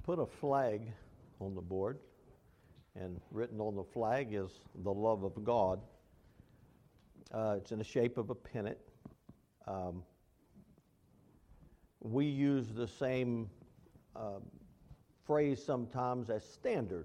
put a flag on the board, and written on the flag is the love of God. It's in the shape of a pennant. We use the same phrase sometimes as standard.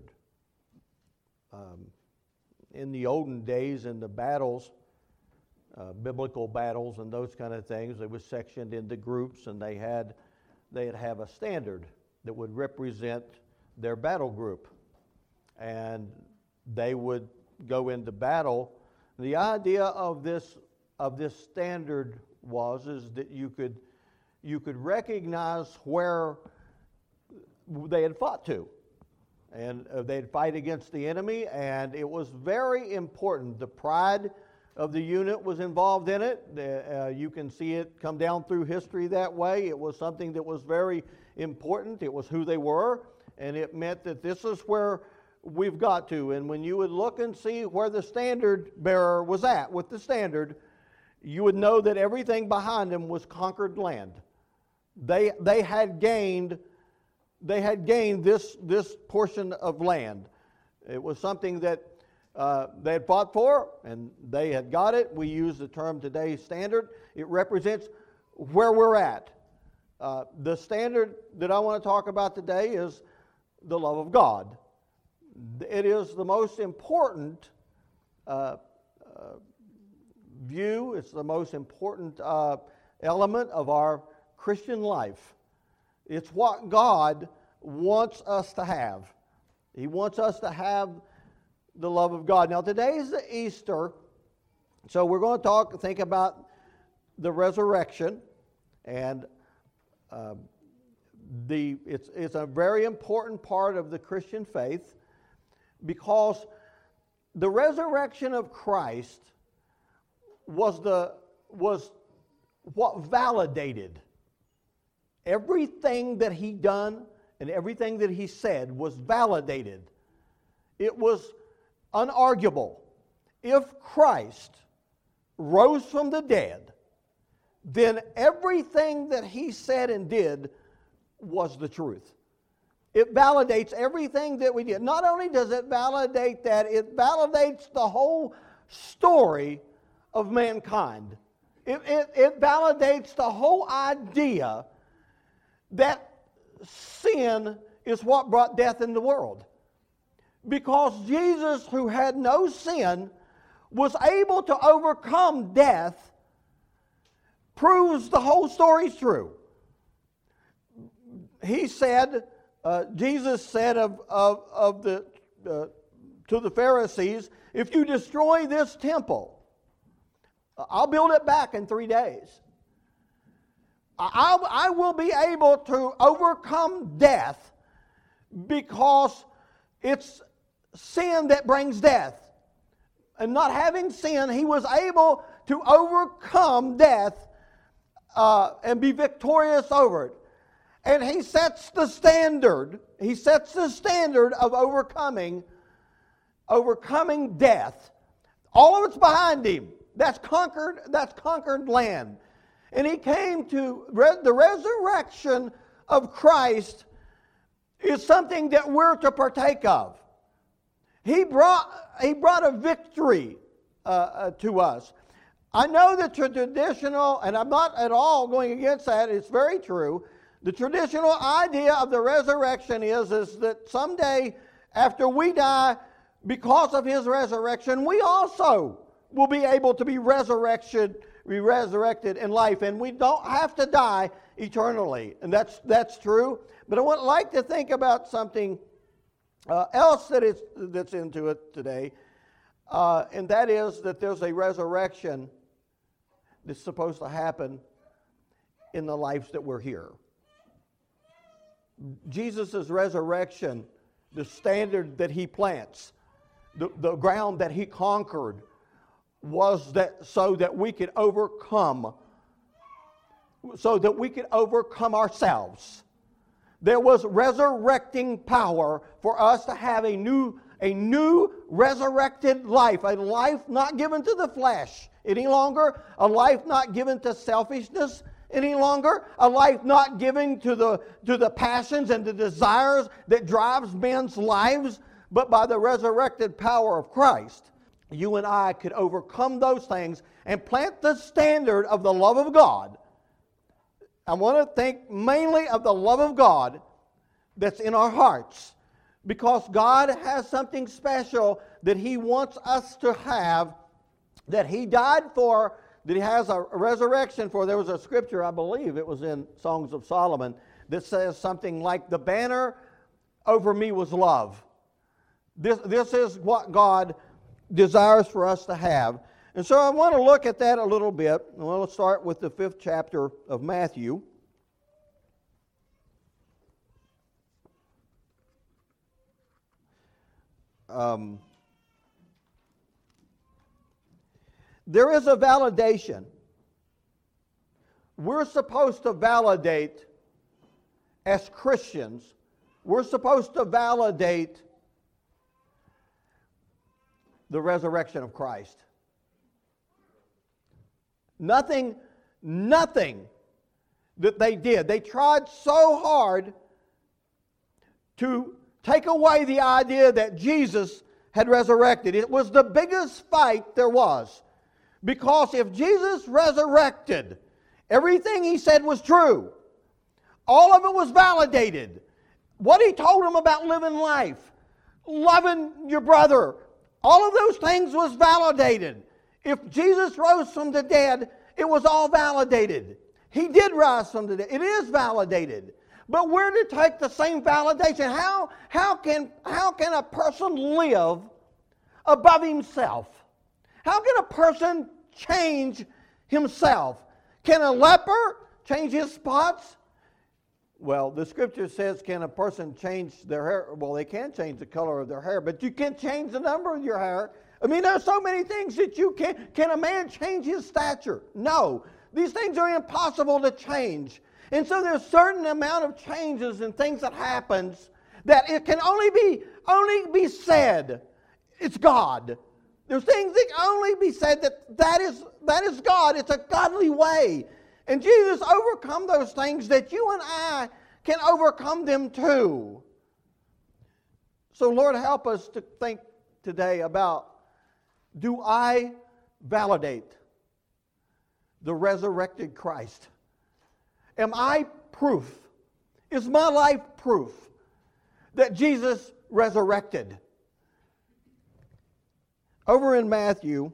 In the olden days, in the battles, biblical battles and those kind of things, they were sectioned into groups, and they'd have a standard that would represent their battle group, and they would go into battle. The idea of this standard is that you could recognize where they had fought to, and they'd fight against the enemy, and it was very important. The pride of the unit was involved in it. You can see it come down through history that way. It was something that was very important. It was who they were, and it meant that this is where we've got to. And when you would look and see where the standard bearer was at with the standard, you would know that everything behind them was conquered land. They had gained this portion of land. It was something that they had fought for, and they had got it. We use the term today, standard. It represents where we're at. The standard that I want to talk about today is the love of God. It is the most important view. It's the most important element of our Christian life. It's what God wants us to have. He wants us to have the love of God. Now, today is the Easter, so we're going to think about the resurrection, and it's a very important part of the Christian faith, because the resurrection of Christ was what validated everything that He done and everything that He said was validated. It was unarguable. If Christ rose from the dead, then everything that He said and did was the truth. It validates everything that we did. Not only does it validate that, it validates the whole story of mankind. It validates the whole idea that sin is what brought death in the world. Because Jesus, who had no sin, was able to overcome death, proves the whole story's true. He said, Jesus said to the Pharisees, if you destroy this temple, I'll build it back in 3 days. I will be able to overcome death, because it's sin that brings death. And not having sin, He was able to overcome death and be victorious over it. And He sets the standard. He sets the standard of overcoming death. All of it's behind Him. That's conquered land. And He came to the resurrection of Christ is something that we're to partake of. He brought a victory to us. I know the traditional, and I'm not at all going against that, it's very true. The traditional idea of the resurrection is that someday after we die, because of His resurrection, we also will be able to be resurrected in life, and we don't have to die eternally. And that's true. But I would like to think about something else that's into it today, and that is that there's a resurrection that's supposed to happen in the lives that we're here. Jesus' resurrection, the standard that He plants, the ground that He conquered, was that so that we could overcome ourselves. There was resurrecting power for us to have a new resurrected life, a life not given to the flesh any longer, a life not given to selfishness any longer, a life not given to the passions and the desires that drives men's lives, but by the resurrected power of Christ, you and I could overcome those things and plant the standard of the love of God. I want to think mainly of the love of God that's in our hearts, because God has something special that He wants us to have, that He died for, that He has a resurrection for. There was a scripture, I believe it was in Songs of Solomon, that says something like, the banner over me was love. This is what God desires for us to have. And so I want to look at that a little bit. Well, let's start with the 5th chapter of Matthew. There is a validation. We're supposed to validate, as Christians, we're supposed to validate the resurrection of Christ. Nothing that they did. They tried so hard to take away the idea that Jesus had resurrected. It was the biggest fight there was. Because if Jesus resurrected, everything He said was true. All of it was validated. What He told them about living life, loving your brother, all of those things was validated. If Jesus rose from the dead, it was all validated. He did rise from the dead. It is validated. But we're to take the same validation. How can a person live above himself? How can a person change himself? Can a leper change his spots? Well, the scripture says, can a person change their hair? Well, they can change the color of their hair, but you can't change the number of your hair. I mean, there's so many things that you can't. Can a man change his stature? No. These things are impossible to change. And so there's a certain amount of changes and things that happens that it can only be said, it's God. There's things that can only be said that is God. It's a godly way. And Jesus overcome those things that you and I can overcome them too. So Lord, help us to think today about, do I validate the resurrected Christ? Am I proof? Is my life proof that Jesus resurrected? Over in Matthew,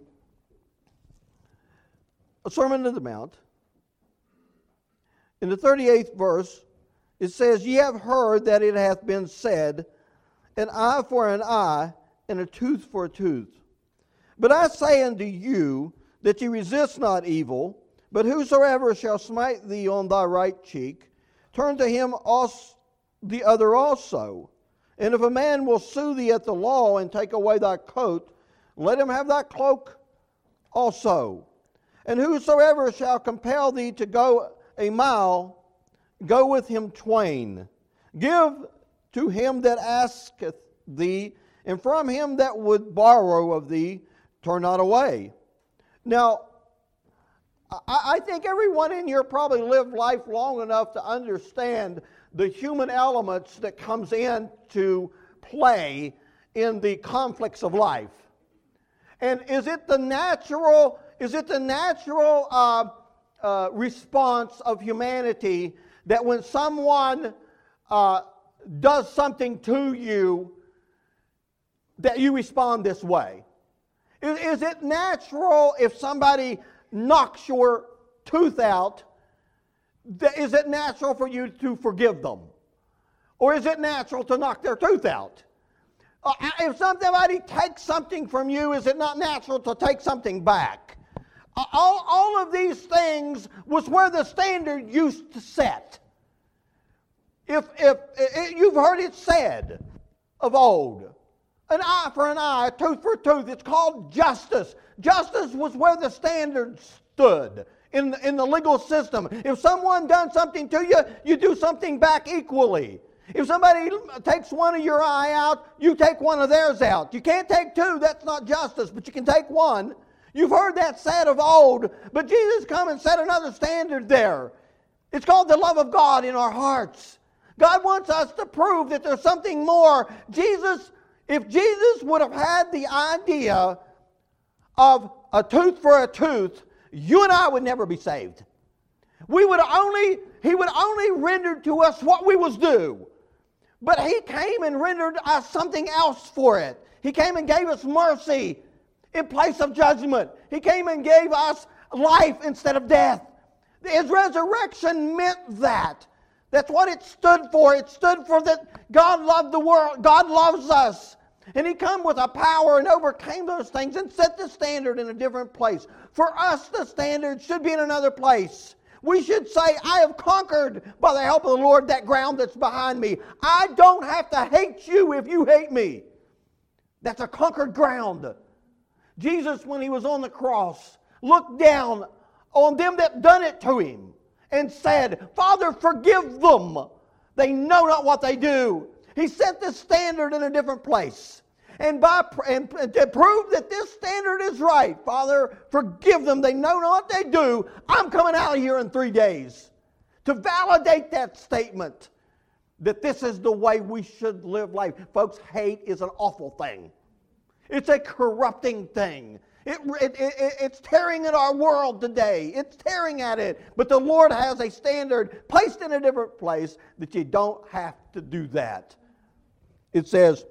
a Sermon on the Mount, in the 38th verse, it says, Ye have heard that it hath been said, an eye for an eye, and a tooth for a tooth. But I say unto you, that ye resist not evil, but whosoever shall smite thee on thy right cheek, turn to him also the other also. And if a man will sue thee at the law and take away thy coat, let him have thy cloak also. And whosoever shall compel thee to go a mile, go with him twain. Give to him that asketh thee, and from him that would borrow of thee, turn not away. Now, I think everyone in here probably lived life long enough to understand the human elements that comes into play in the conflicts of life. And is it the natural response of humanity that when someone does something to you, that you respond this way? Is it natural if somebody knocks your tooth out, is it natural for you to forgive them? Or is it natural to knock their tooth out? If somebody takes something from you, is it not natural to take something back? All of these things was where the standard used to set. If you've heard it said of old, an eye for an eye, a tooth for a tooth. It's called justice. Justice was where the standard stood in the legal system. If someone done something to you, you do something back equally. If somebody takes one of your eye out, you take one of theirs out. You can't take two. That's not justice, but you can take one. You've heard that said of old, but Jesus come and set another standard there. It's called the love of God in our hearts. God wants us to prove that there's something more. If Jesus would have had the idea of a tooth for a tooth, you and I would never be saved. He would only render to us what we was due. But He came and rendered us something else for it. He came and gave us mercy in place of judgment. He came and gave us life instead of death. His resurrection meant that. That's what it stood for. It stood for that God loved the world. God loves us. And He come with a power and overcame those things and set the standard in a different place. For us, the standard should be in another place. We should say, I have conquered by the help of the Lord that ground that's behind me. I don't have to hate you if you hate me. That's a conquered ground. Jesus, when He was on the cross, looked down on them that done it to Him and said, Father, forgive them. They know not what they do. He set the standard in a different place. And to prove that this standard is right, Father, forgive them. They know not what they do. I'm coming out of here in 3 days. To validate that statement that this is the way we should live life. Folks, hate is an awful thing. It's a corrupting thing. It's tearing at our world today. It's tearing at it. But the Lord has a standard placed in a different place that you don't have to do that. It says,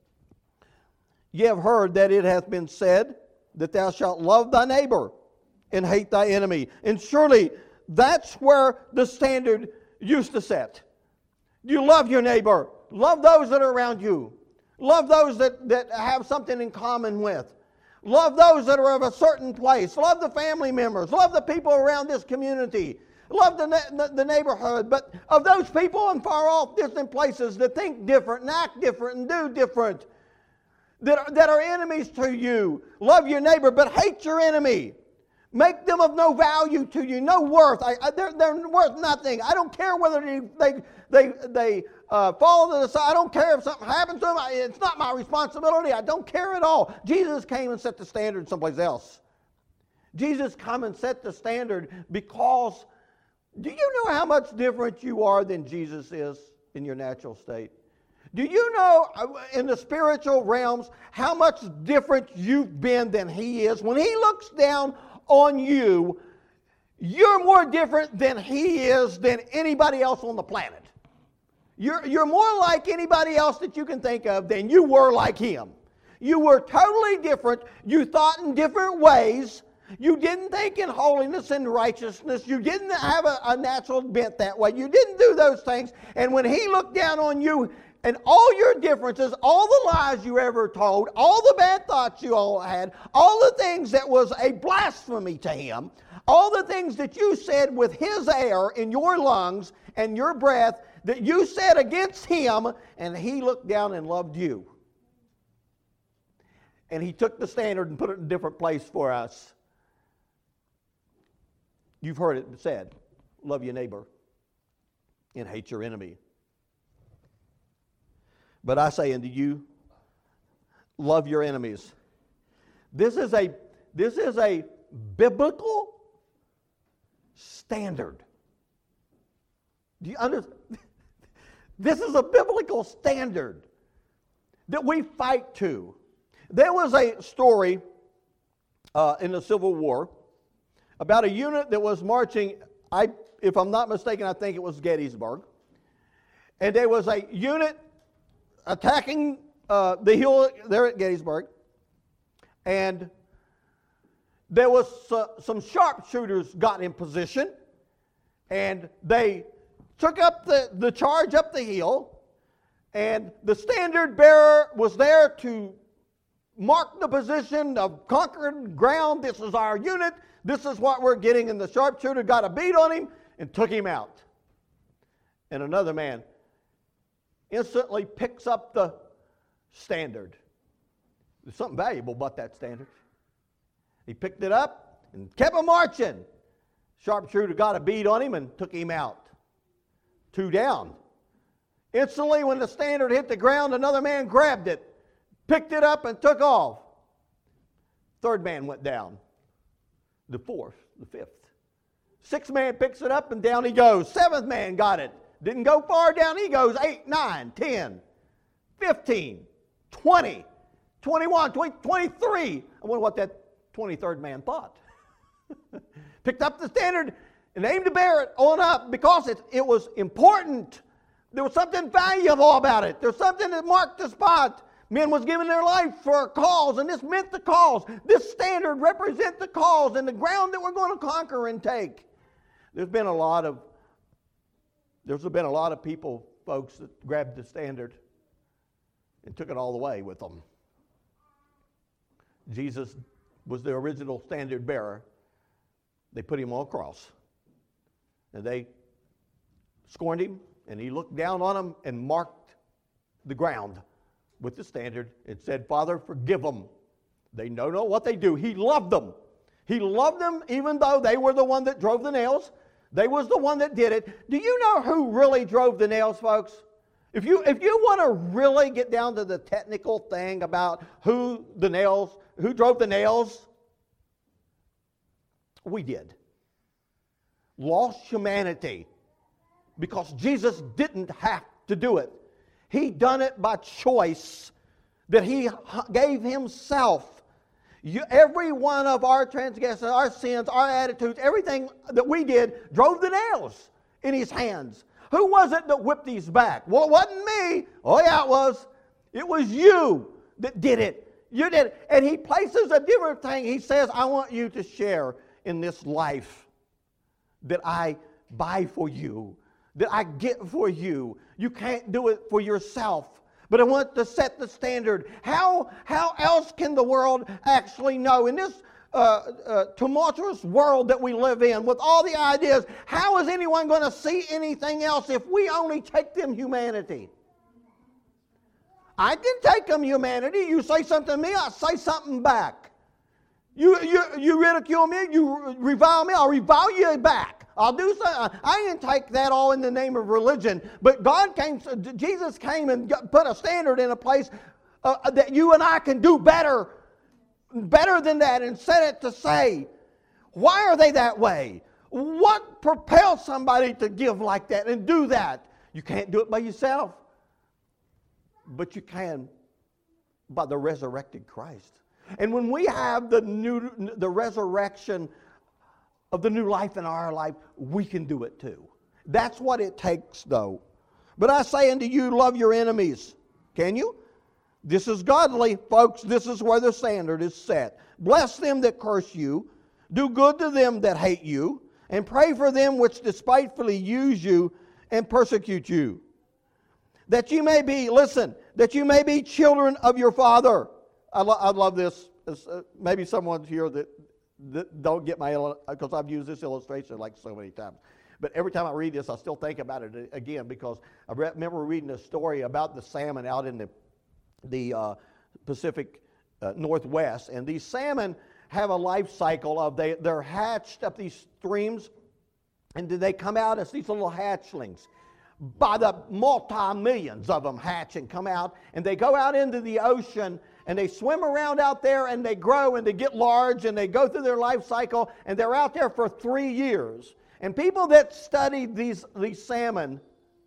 ye have heard that it hath been said that thou shalt love thy neighbor and hate thy enemy. And surely that's where the standard used to set. You love your neighbor. Love those that are around you. Love those that have something in common with. Love those that are of a certain place. Love the family members. Love the people around this community. Love the neighborhood. But of those people in far off distant places that think different and act different and do different, that are enemies to you, love your neighbor but hate your enemy. Make them of no value to you, no worth. They're worth nothing. I don't care whether they fall to the side. I don't care if something happens to them. It's not my responsibility. I don't care at all. Jesus came and set the standard someplace else. Jesus came and set the standard because, do you know how much different you are than Jesus is in your natural state? Do you know in the spiritual realms how much different you've been than He is? When He looks down on you, you're more different than He is than anybody else on the planet. You're more like anybody else that you can think of than you were like Him. You were totally different. You thought in different ways. You didn't think in holiness and righteousness. You didn't have a natural bent that way. You didn't do those things. And when He looked down on you and all your differences, all the lies you ever told, all the bad thoughts you all had, all the things that was a blasphemy to Him, all the things that you said with His air in your lungs and your breath that you said against Him, and He looked down and loved you. And He took the standard and put it in a different place for us. You've heard it said, love your neighbor and hate your enemy. But I say unto you, love your enemies. This is a biblical standard. Do you understand? This is a biblical standard that we fight to. There was a story in the Civil War about a unit that was marching, if I'm not mistaken, I think it was Gettysburg. And there was a unit attacking the hill there at Gettysburg. And there was some sharpshooters got in position. And they took up the charge up the hill. And the standard bearer was there to mark the position of conquered ground. This is our unit. This is what we're getting. And the sharpshooter got a bead on him and took him out. And another man instantly picks up the standard. There's something valuable about that standard. He picked it up and kept on marching. Sharpshooter got a bead on him and took him out. 2 down. Instantly, when the standard hit the ground, another man grabbed it, picked it up, and took off. 3rd man went down. The 4th, the 5th. Sixth man picks it up and down he goes. Seventh man got it. Didn't go far, down he goes. 8, 9, 10, 15, 20, 21, 23. I wonder what that 23rd man thought. Picked up the standard and aimed to bear it on up because it was important. There was something valuable about it. There was something that marked the spot. Men was giving their life for a cause, and this meant the cause. This standard represents the cause and the ground that we're going to conquer and take. There's been a lot of people, folks, that grabbed the standard and took it all the way with them. Jesus was the original standard bearer. They put him on a cross, and they scorned him, and he looked down on them and marked the ground with the standard and said, Father, forgive them. They don't know what they do. He loved them. He loved them even though they were the one that drove the nails. They was the one that did it. Do you know who really drove the nails, folks? If you want to really get down to the technical thing about who drove the nails, we did. Lost humanity. Because Jesus didn't have to do it. He done it by choice, that he gave himself. Every one of our transgressions, our sins, our attitudes, everything that we did drove the nails in his hands. Who was it that whipped his back? Well, it wasn't me. Oh yeah, it was. It was you that did it. You did it. And he places a different thing. He says, I want you to share in this life that I buy for you, that I get for you. You can't do it for yourself. But I want to set the standard. How else can the world actually know? In this tumultuous world that we live in, with all the ideas, how is anyone going to see anything else if we only take them humanity? I can take them humanity. You say something to me, I say something back. You ridicule me, you revile me, I'll revile you back. I'll do something. I didn't take that all in the name of religion. But Jesus came and put a standard in a place that you and I can do better than that, and set it to say, why are they that way? What propels somebody to give like that and do that? You can't do it by yourself, but you can by the resurrected Christ. And when we have the resurrection of the new life in our life, we can do it too. That's what it takes, though. But I say unto you, love your enemies. Can you? This is godly, folks. This is where the standard is set. Bless them that curse you. Do good to them that hate you. And pray for them which despitefully use you and persecute you. That you may be, listen, that you may be children of your Father. I love this. Maybe someone here that don't get because I've used this illustration like so many times. But every time I read this, I still think about it again, because I remember reading a story about the salmon out in the Pacific Northwest. And these salmon have a life cycle of they're hatched up these streams, and then they come out as these little hatchlings. By the multi-millions of them hatch and come out, and they go out into the ocean, and they swim around out there, and they grow, and they get large, and they go through their life cycle, and they're out there for 3 years. And people that study these salmon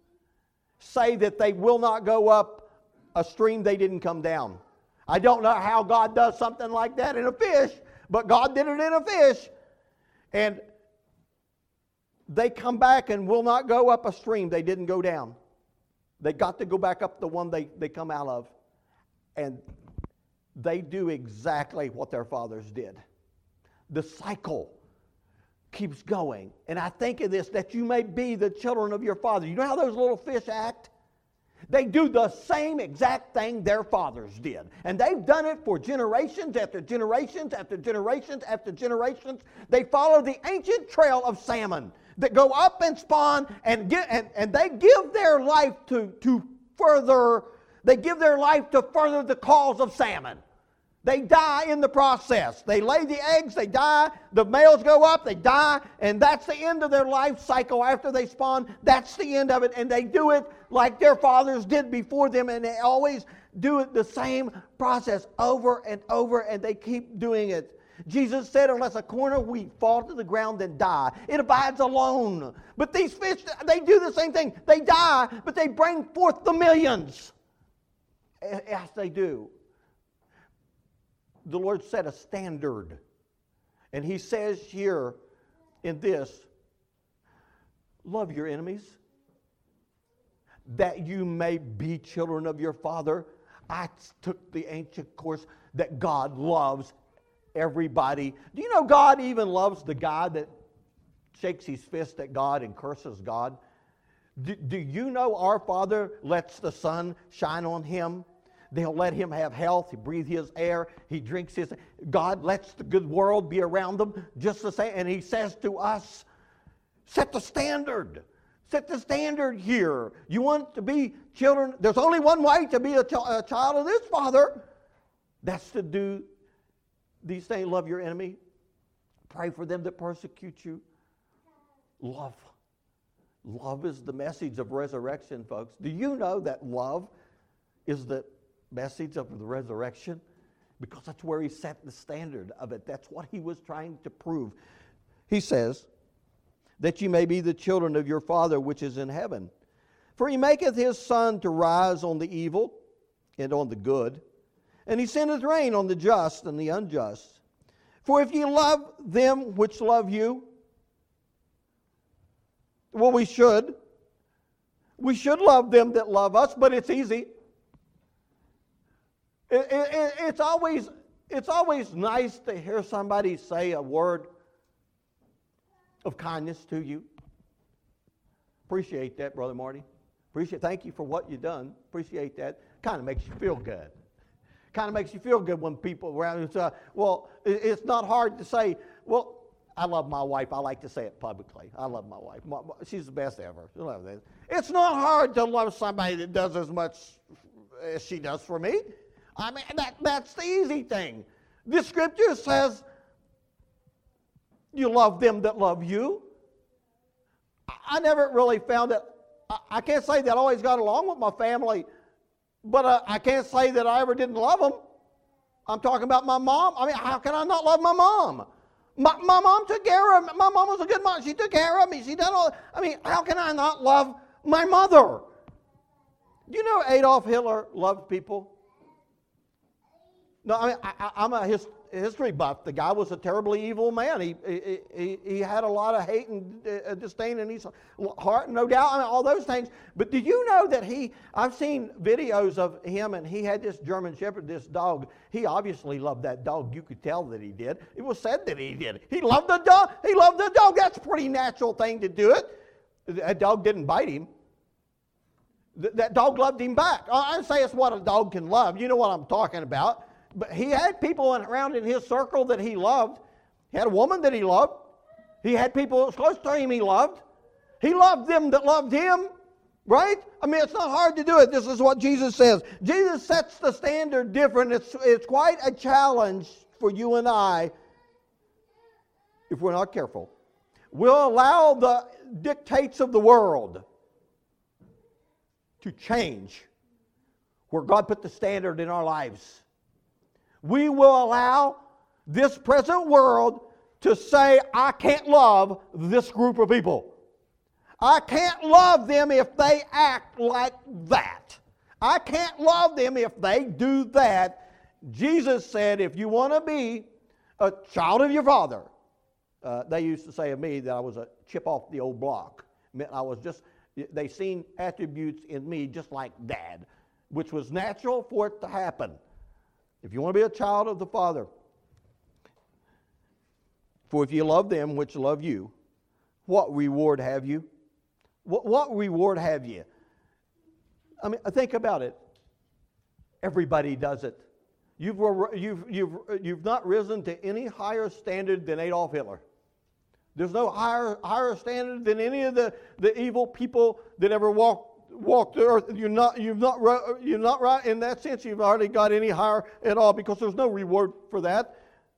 say that they will not go up a stream they didn't come down. I don't know how God does something like that in a fish, but God did it in a fish. And they come back and will not go up a stream they didn't go down. They got to go back up the one they come out of. And they do exactly what their fathers did. The cycle keeps going. And I think of this, that you may be the children of your Father. You know how those little fish act? They do the same exact thing their fathers did. And they've done it for generations after generations after generations after generations. They follow the ancient trail of salmon that go up and spawn, and they give their life to further the cause of salmon. They die in the process. They lay the eggs, they die, the males go up, they die, and that's the end of their life cycle after they spawn. That's the end of it, and they do it like their fathers did before them, and they always do it the same process over and over, and they keep doing it. Jesus said, unless a corn of wheat fall to the ground and die, it abides alone. But these fish, they do the same thing. They die, but they bring forth the millions. As they do. The Lord set a standard. And He says here in this, love your enemies, that you may be children of your Father. I took the ancient course that God loves everybody. Do you know God even loves the guy that shakes his fist at God and curses God? Do you know our Father lets the sun shine on him? They'll let him have health. He breathes his air. He drinks his... God lets the good world be around them just the same. And He says to us, set the standard. Set the standard here. You want to be children. There's only one way to be a child of this Father. That's to do these things. Love your enemy. Pray for them that persecute you. Love. Love is the message of resurrection, folks. Do you know that love is the message of the resurrection? Because that's where He set the standard of it. That's what He was trying to prove. He says, that you may be the children of your Father which is in heaven. For He maketh His sun to rise on the evil and on the good, and He sendeth rain on the just and the unjust. For if ye love them which love you, well, we should. We should love them that love us, but it's easy. It's always nice to hear somebody say a word of kindness to you. Appreciate that, Brother Marty. Thank you for what you've done. Appreciate that. Kind of makes you feel good. Kind of makes you feel good when people around you say, well, it's not hard to say, well, I love my wife. I like to say it publicly. I love my wife. She's the best ever. It's not hard to love somebody that does as much as she does for me. I mean, that's the easy thing. The Scripture says, you love them that love you. I never really found that. I can't say that I always got along with my family, but I can't say that I ever didn't love them. I'm talking about my mom. I mean, how can I not love my mom? My mom took care of me. My mom was a good mom. She took care of me. She done all. I mean, how can I not love my mother? Do you know Adolf Hitler loved people? No, I mean, I'm a history buff. The guy was a terribly evil man. He had a lot of hate and disdain in his heart, no doubt. I mean, all those things. But did you know that I've seen videos of him, and he had this German Shepherd, this dog. He obviously loved that dog. You could tell that he did. It was said that he did. He loved the dog. He loved the dog. That's a pretty natural thing to do it. That dog didn't bite him. That dog loved him back. I say it's what a dog can love. You know what I'm talking about. But he had people around in his circle that he loved. He had a woman that he loved. He had people close to him he loved. He loved them that loved him, right? I mean, it's not hard to do it. This is what Jesus says. Jesus sets the standard different. It's quite a challenge for you and I if we're not careful. We'll allow the dictates of the world to change where God put the standard in our lives. We will allow this present world to say, I can't love this group of people. I can't love them if they act like that. I can't love them if they do that. Jesus said, if you want to be a child of your Father, they used to say of me that I was a chip off the old block. They seen attributes in me just like Dad, which was natural for it to happen. If you want to be a child of the Father, for if you love them which love you, what reward have you? What reward have you? I mean, think about it. Everybody does it. You've not risen to any higher standard than Adolf Hitler. There's no higher standard than any of the evil people that ever walked the earth. You're not right in that sense. You've already got any higher at all because there's no reward for that.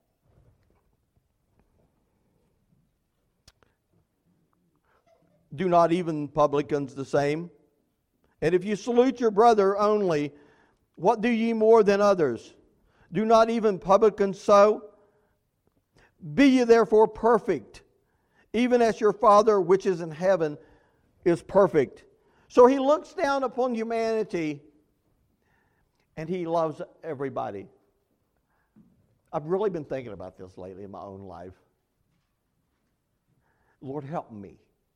Do not even publicans the same? And if you salute your brother only, what do ye more than others? Do not even publicans so? Be ye therefore perfect, even as your Father which is in heaven is perfect. So he looks down upon humanity and he loves everybody. I've really been thinking about this lately in my own life. Lord, help me.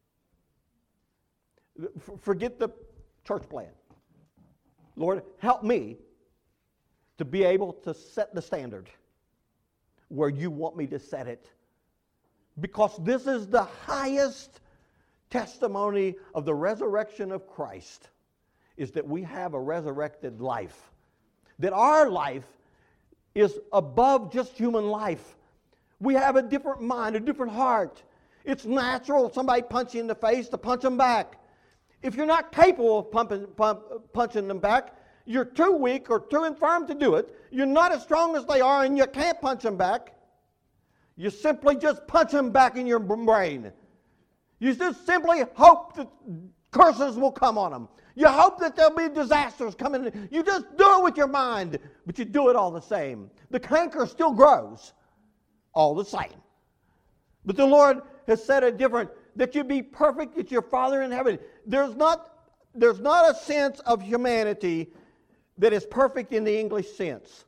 Forget the church plan. Lord, help me to be able to set the standard where you want me to set it. Because this is the highest testimony of the resurrection of Christ, is that we have a resurrected life. That our life is above just human life. We have a different mind, a different heart. It's natural, somebody punch you in the face, to punch them back. If you're not capable of punching them back, you're too weak or too infirm to do it. You're not as strong as they are and you can't punch them back. You simply just punch them back in your brain. You just simply hope that curses will come on them. You hope that there'll be disasters coming. You just do it with your mind, but you do it all the same. The canker still grows all the same. But the Lord has said it different, that you be perfect as your Father in heaven. There's not a sense of humanity that is perfect in the English sense.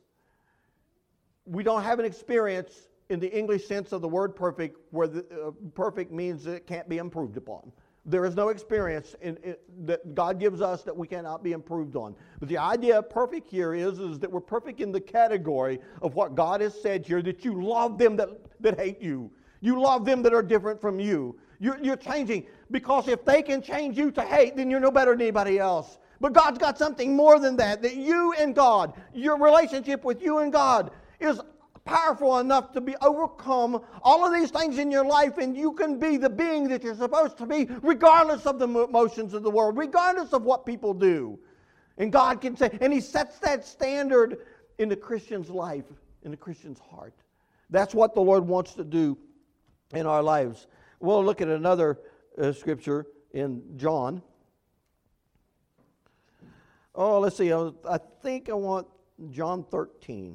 We don't have an experience in the English sense of the word perfect, where perfect means that it can't be improved upon. There is no experience that God gives us that we cannot be improved on. But the idea of perfect here is that we're perfect in the category of what God has said here, that you love them that hate you. You love them that are different from you. You're changing, because if they can change you to hate, then you're no better than anybody else. But God's got something more than that you and God, your relationship with you and God is powerful enough to be overcome all of these things in your life, and you can be the being that you're supposed to be regardless of the emotions of the world, regardless of what people do. And God can say, and He sets that standard in the Christian's life, in the Christian's heart. That's what the Lord wants to do in our lives. We'll look at another scripture in John. Oh, let's see. I think I want John 13.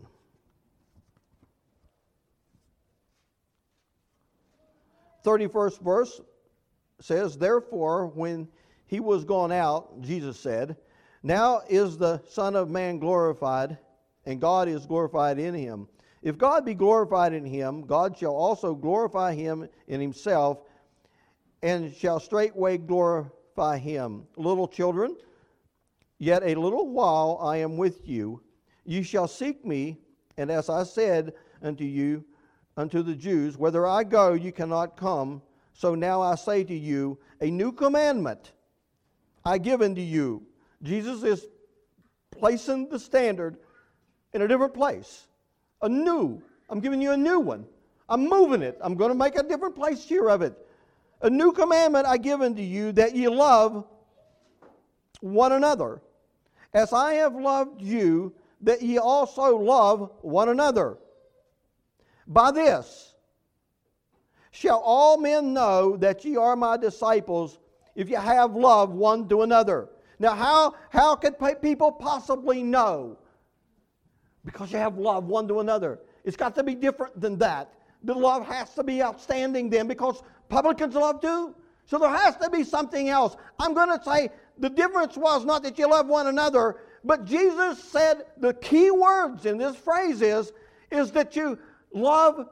31st verse says, "Therefore, when He was gone out, Jesus said, Now is the Son of Man glorified, and God is glorified in Him. If God be glorified in Him, God shall also glorify Him in Himself, and shall straightway glorify Him. Little children, yet a little while I am with you. You shall seek me, and as I said unto the Jews, whither I go, you cannot come. So now I say to you, a new commandment I give unto you." Jesus is placing the standard in a different place. I'm giving you a new one. I'm moving it. I'm going to make a different place here of it. "A new commandment I give unto you, that ye love one another. As I have loved you, that ye also love one another. By this shall all men know that ye are my disciples, if ye have love one to another." Now, how could people possibly know? Because you have love one to another. It's got to be different than that. The love has to be outstanding then, because publicans love too. So there has to be something else. I'm going to say the difference was not that you love one another, but Jesus said the key words in this phrase is that you love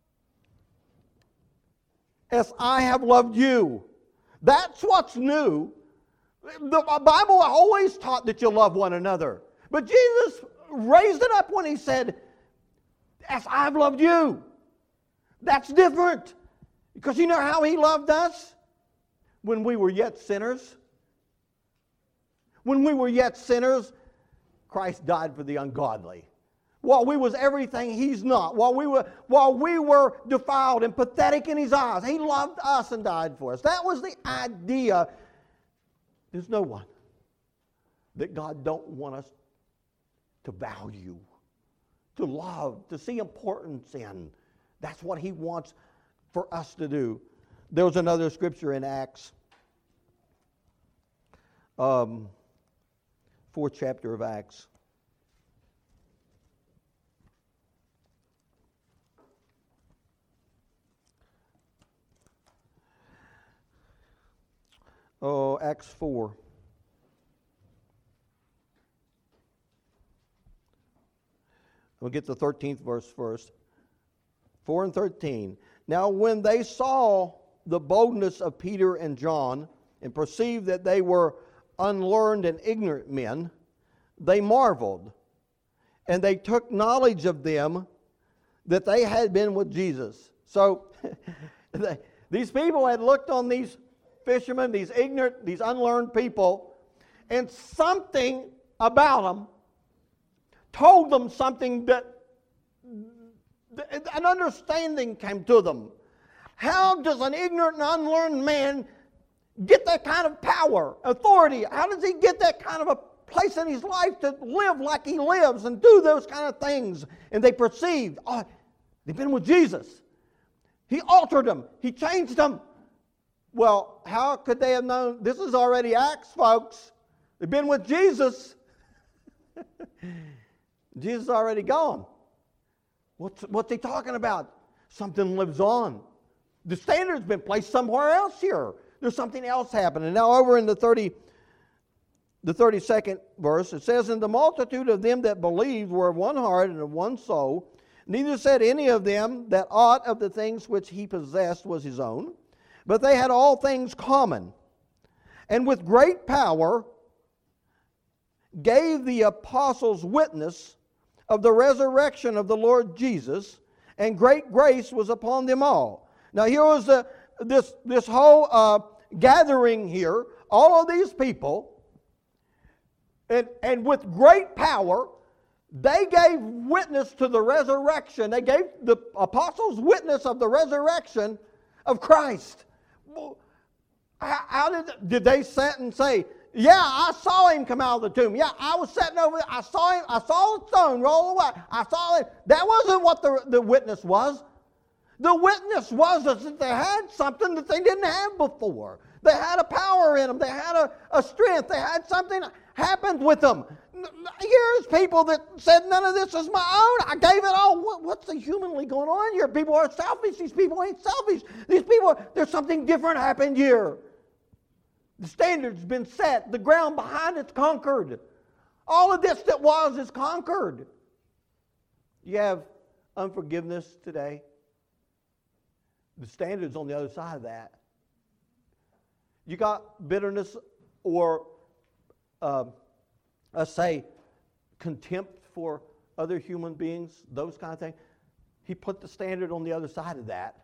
as I have loved you. That's what's new. The Bible always taught that you love one another. But Jesus raised it up when He said, as I've loved you. That's different. Because you know how He loved us? When we were yet sinners. When we were yet sinners, Christ died for the ungodly. While we was everything He's not, while we were defiled and pathetic in His eyes, He loved us and died for us. That was the idea. There's no one that God don't want us to value, to love, to see importance in. That's what He wants for us to do. There was another scripture in Acts, 4th chapter of Acts. Acts 4. We'll get the 13th verse first. 4 and 13. Now when they saw the boldness of Peter and John, and perceived that they were unlearned and ignorant men, they marveled, and they took knowledge of them that they had been with Jesus. So these people had looked on these fishermen, these ignorant, these unlearned people, and something about them told them something that an understanding came to them. How does an ignorant and unlearned man get that kind of power, authority? How does he get that kind of a place in his life to live like he lives and do those kind of things? And they perceived, oh, they've been with Jesus. He altered them. He changed them. Well, how could they have known? This is already Acts, folks. They've been with Jesus. Jesus is already gone. What's he talking about? Something lives on. The standard's been placed somewhere else here. There's something else happening. Now over in the 32nd verse, it says, and the multitude of them that believed were of one heart and of one soul. Neither said any of them that aught of the things which he possessed was his own, but they had all things common. And with great power gave the apostles witness of the resurrection of the Lord Jesus, and great grace was upon them all. Now here was this whole gathering here, all of these people, and with great power, they gave witness to the resurrection. They gave the apostles witness of the resurrection of Christ. How did they sit and say, yeah, I saw him come out of the tomb. Yeah, I was sitting over there. I saw him. I saw the stone roll away. I saw it. That wasn't what the witness was. The witness was that they had something that they didn't have before. They had a power in them. They had a strength. They had something happened with them. Here's people that said, none of this is my own. I gave it all. What's the humanly going on here? People are selfish. These people ain't selfish. These people, there's something different happened here. The standard's been set. The ground behind it's conquered. All of this that was is conquered. You have unforgiveness today. The standard's on the other side of that. You got bitterness or, let's say, contempt for other human beings, those kind of things. He put the standard on the other side of that.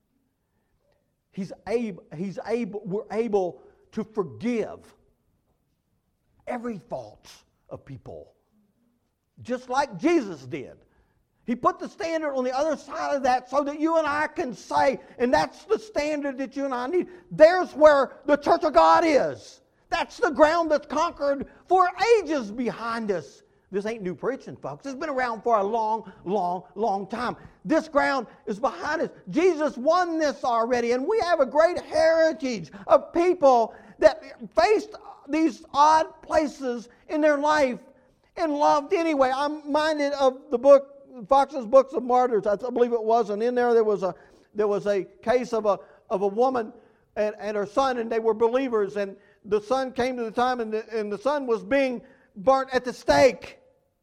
We're able to forgive every fault of people, just like Jesus did. He put the standard on the other side of that so that you and I can say, and that's the standard that you and I need. There's where the church of God is. That's the ground that's conquered for ages behind us. This ain't new preaching, folks. It's been around for a long, long, long time. This ground is behind us. Jesus won this already, and we have a great heritage of people that faced these odd places in their life and loved anyway. I'm minded of the book, Fox's Books of Martyrs, I believe it was, and in there was a case of a woman and her son, and they were believers, and the son came to the time, and the son was being burnt at the stake.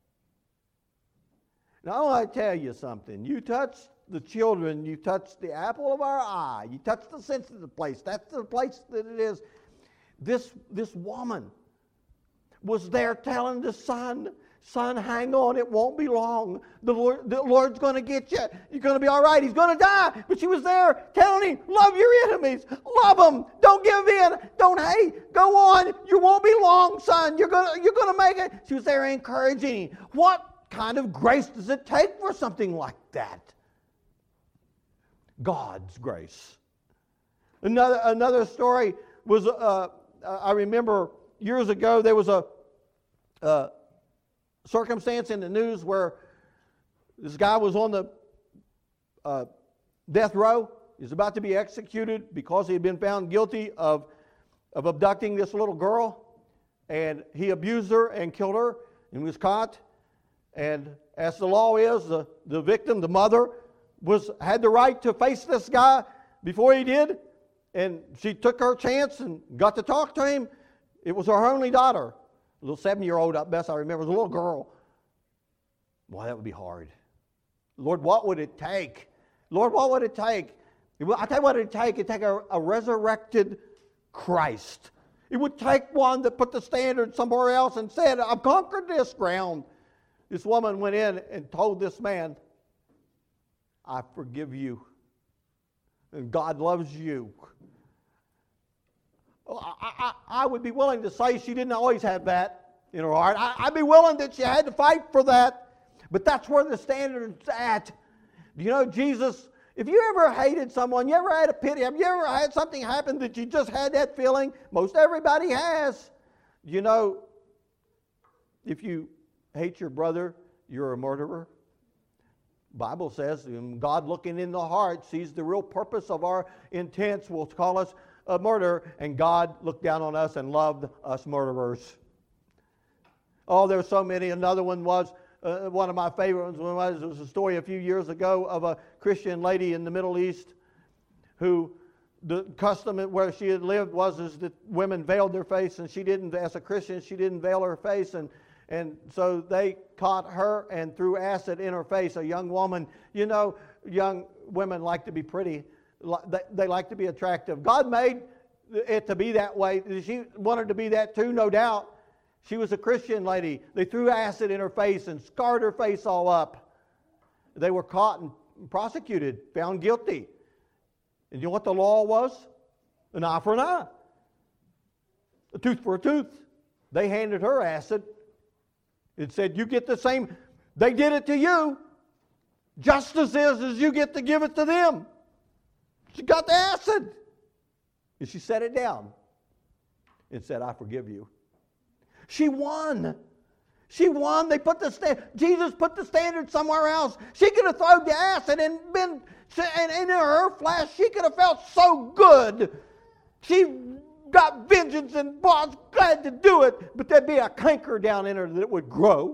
Now I want to tell you something. You touch the children, you touch the apple of our eye, you touch the sensitive place. That's the place that it is. This woman was there telling the son, hang on, it won't be long. The Lord's going to get you. You're going to be all right. He's going to die. But she was there telling him, love your enemies. Love them. Don't give in. Don't hate. Go on. You won't be long, son. You're going to make it. She was there encouraging him. What kind of grace does it take for something like that? God's grace. Another story was, I remember years ago, there was a circumstance in the news where this guy was on the death row. He was about to be executed because he had been found guilty of abducting this little girl, and he abused her and killed her and was caught. And as the law is, the victim, the mother, had the right to face this guy before he did. And she took her chance and got to talk to him. It was her only daughter, a little 7-year-old, at best I remember, it was a little girl. Boy, that would be hard. Lord, what would it take? Lord, what would it take? I'll tell you what it would take. It would take a resurrected Christ. It would take one that put the standard somewhere else and said, I've conquered this ground. This woman went in and told this man, I forgive you. And God loves you. I would be willing to say she didn't always have that in her heart. I'd be willing that she had to fight for that. But that's where the standard's at. Do you know Jesus, if you ever hated someone, you ever had a pity, have you ever had something happen that you just had that feeling? Most everybody has. You know, if you hate your brother, you're a murderer. Bible says, God looking in the heart sees the real purpose of our intents, will call us a murderer, and God looked down on us and loved us murderers. Oh, there's so many. Another one was, one of my favorite ones was a story a few years ago of a Christian lady in the Middle East who the custom where she had lived was that women veiled their face, and she didn't, as a Christian, she didn't veil her face, and so they caught her and threw acid in her face, a young woman. You know, young women like to be pretty. They like to be attractive. God made it to be that way. She wanted to be that too, no doubt. She was a Christian lady. They threw acid in her face and scarred her face all up. They were caught and prosecuted, found guilty. And you know what the law was? An eye for an eye. A tooth for a tooth. They handed her acid. It said, you get the same. They did it to you. Justice is you get to give it to them. She got the acid. And she set it down and said, I forgive you. She won. She won. They put Jesus put the standard somewhere else. She could have thrown the acid and in her flesh, she could have felt so good. She got vengeance and was glad to do it, but there'd be a canker down in her that would grow.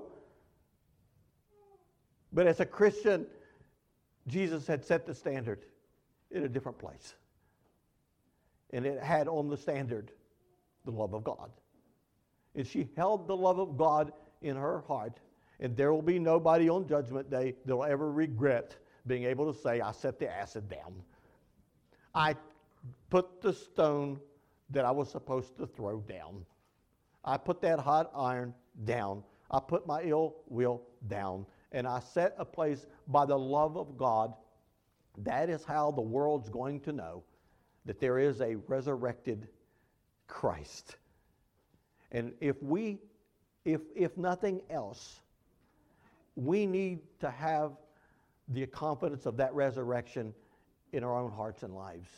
But as a Christian, Jesus had set the standard in a different place. And it had on the standard the love of God. And she held the love of God in her heart. And there will be nobody on Judgment Day that will ever regret being able to say, I set the acid down. I put the stone that I was supposed to throw down. I put that hot iron down. I put my ill will down. And I set a place by the love of God. That is how the world's going to know that there is a resurrected Christ. And if nothing else, we need to have the confidence of that resurrection in our own hearts and lives.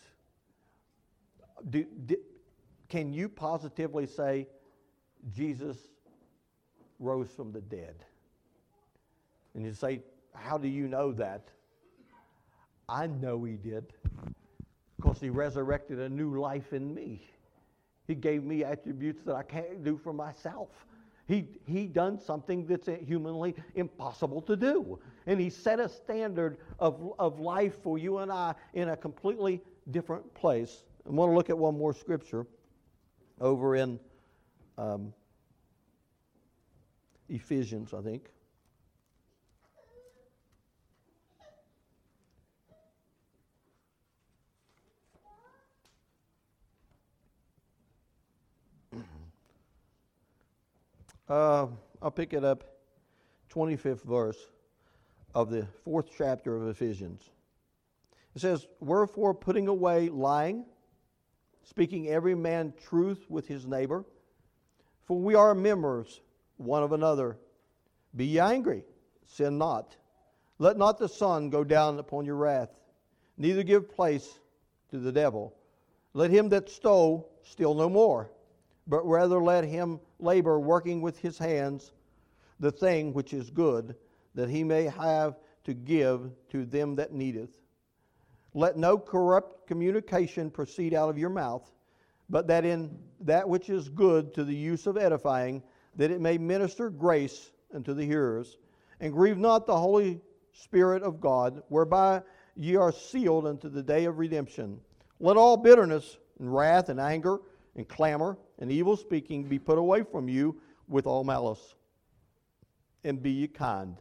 Can you positively say Jesus rose from the dead? And you say, how do you know that? I know he did, because he resurrected a new life in me. He gave me attributes that I can't do for myself. He done something that's humanly impossible to do. And he set a standard of life for you and I in a completely different place. I want to look at one more scripture over in Ephesians, I think. I'll pick it up, 25th verse of the 4th chapter of Ephesians. It says, wherefore putting away lying, speaking every man truth with his neighbor, for we are members one of another. Be ye angry, sin not. Let not the sun go down upon your wrath, neither give place to the devil. Let him that stole steal no more, but rather let him labor, working with his hands the thing which is good, that he may have to give to them that needeth. Let no corrupt communication proceed out of your mouth, but that in that which is good to the use of edifying, that it may minister grace unto the hearers. And grieve not the Holy Spirit of God, whereby ye are sealed unto the day of redemption. Let all bitterness and wrath and anger and clamor and evil speaking be put away from you with all malice. And be ye kind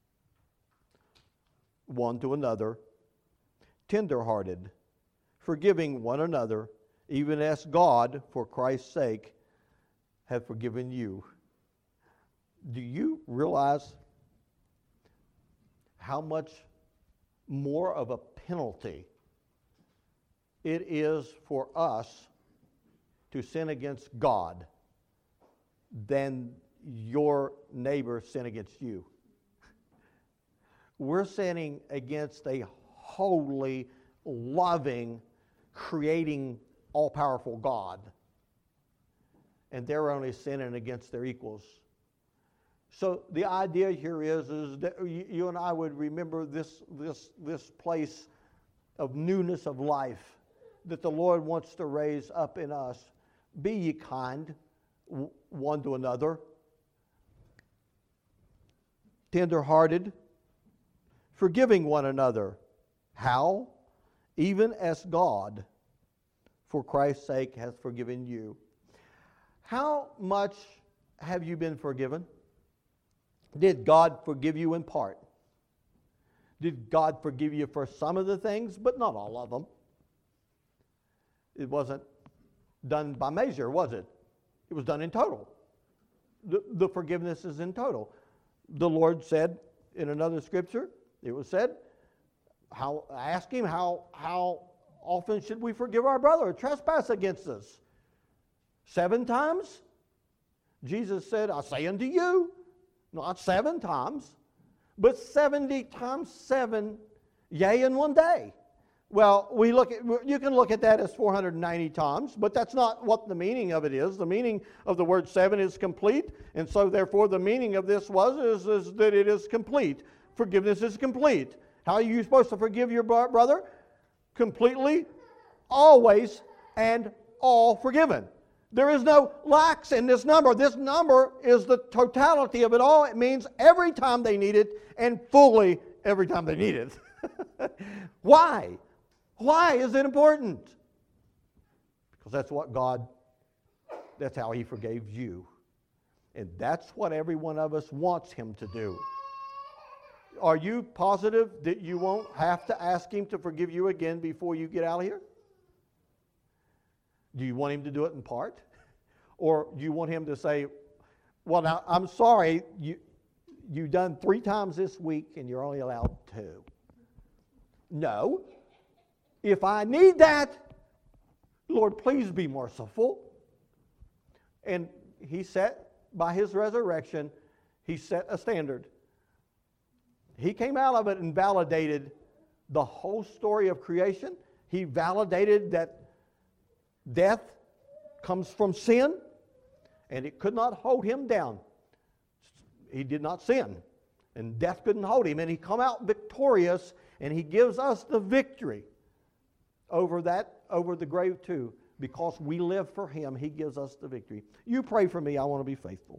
one to another, tender-hearted, forgiving one another, even as God, for Christ's sake, hath forgiven you. Do you realize how much more of a penalty it is for us to sin against God than your neighbor sin against you? We're sinning against a holy, loving, creating, all-powerful God. And they're only sinning against their equals. So the idea here is that you and I would remember this place of newness of life that the Lord wants to raise up in us. Be ye kind one to another, tender-hearted, forgiving one another. How? Even as God, for Christ's sake, hath forgiven you. How much have you been forgiven? Did God forgive you in part? Did God forgive you for some of the things, but not all of them? It wasn't done by measure, was it? It was done in total. The forgiveness is in total. The Lord said in another scripture, it was said, ask him how often should we forgive our brother who trespass against us? 7 times? Jesus said, I say unto you, not 7 times, but 70 times 7, yea, in one day. Well, you can look at that as 490 times, but that's not what the meaning of it is. The meaning of the word 7 is complete, and so therefore the meaning of this is that it is complete. Forgiveness is complete. How are you supposed to forgive your brother? Completely, always, and all forgiven. There is no lacks in this number. This number is the totality of it all. It means every time they need it and fully every time they need it. Why? Why is it important? Because that's what that's how He forgave you. And that's what every one of us wants Him to do. Are you positive that you won't have to ask Him to forgive you again before you get out of here? Do you want Him to do it in part? Or do you want Him to say, well, now, I'm sorry, you've done 3 times this week and you're only allowed 2. No. If I need that, Lord, please be merciful. And He set, by His resurrection, He set a standard. He came out of it and validated the whole story of creation. He validated that death comes from sin, and it could not hold Him down. He did not sin, and death couldn't hold Him, and He come out victorious, and He gives us the victory over the grave too. Because we live for Him, He gives us the victory. You pray for me. I want to be faithful.